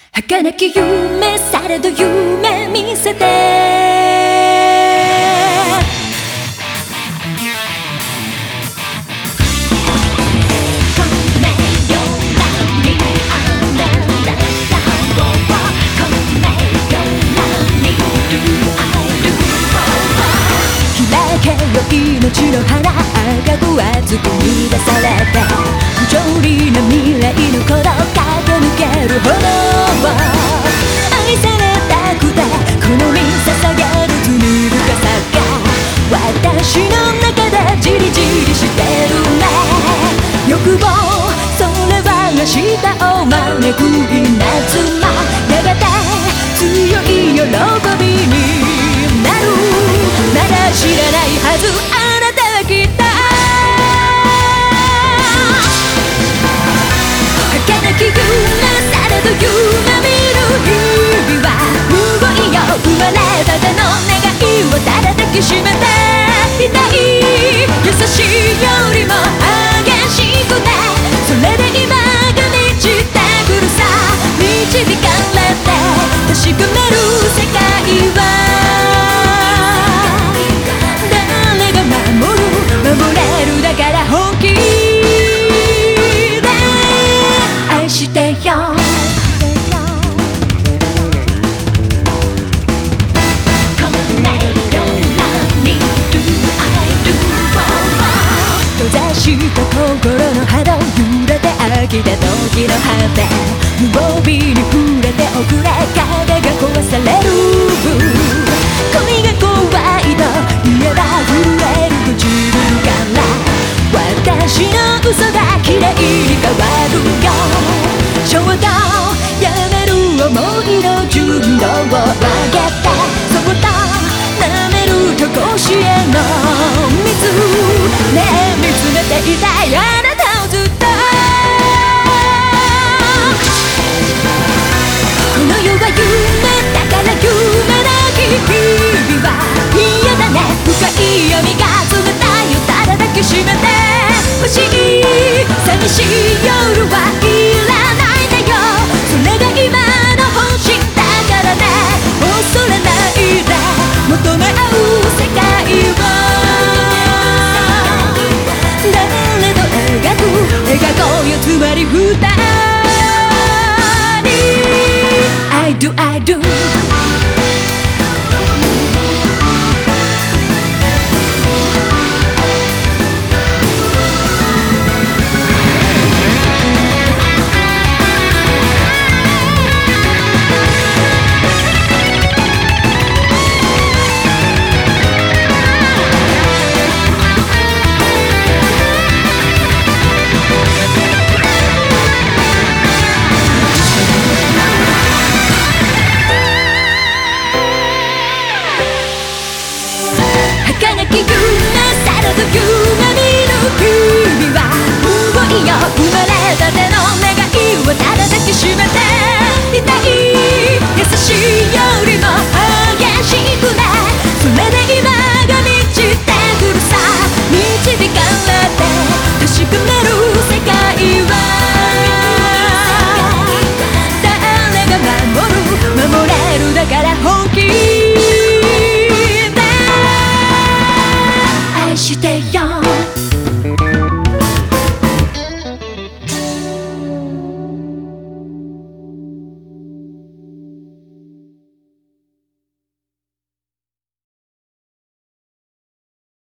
儚き夢されど夢見せて開けよ命の花が分厚く見出されて上理な未来の鼓動駆け抜けるほど愛されたくてこの身捧げる罪深さが私の中でじりじりしてるね欲望それは明日を招く稲妻やがて強い喜びになるまだ知らないはずあなたはきっと儚き夢されど夢見る日々は動いよ生まれたての願いをただ抱きしめていたい優しいよりも激しくねそれで今が満ちてくるさ導かれて確かめる世界は守れるだから本気で愛してよ閉ざした心の波動揺れて飽きた時の果て無防備に触れて遅れ影が壊される恋が怖いと言えば震える自分から私の嘘が綺麗に変わるよ衝動やめる想いの純度を上げてそっと舐めると甲子園の水ねえ見つめていたいあなたをずっとこの世は夢だから夢なき日々は嫌だね深い闇が冷たいよただ抱きしめて欲しい寂しい夜はいらないんだよそれが今の本心だからね恐れないで求め合う世界を誰と描こうよつまり二人 I do